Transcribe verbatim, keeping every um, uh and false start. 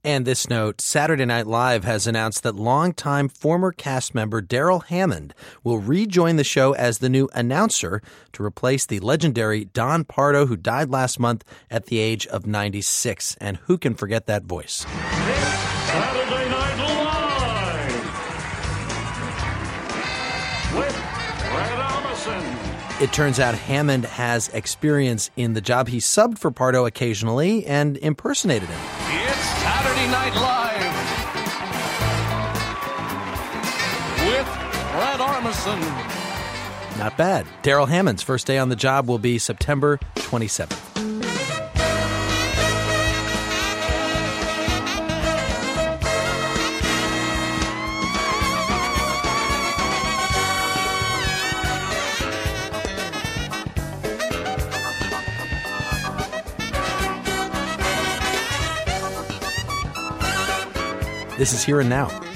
And this note, Saturday Night Live has announced that longtime former cast member Darrell Hammond will rejoin the show as the new announcer to replace the legendary Don Pardo, who died last month at the age of ninety-six. And who can forget that voice? It's Saturday Night Live with Fred Armisen. It turns out Hammond has experience in the job. He subbed for Pardo occasionally and impersonated him. It's Saturday Night Live with Fred Armisen. Not bad. Darrell Hammond's first day on the job will be September twenty-seventh. This is Here and Now.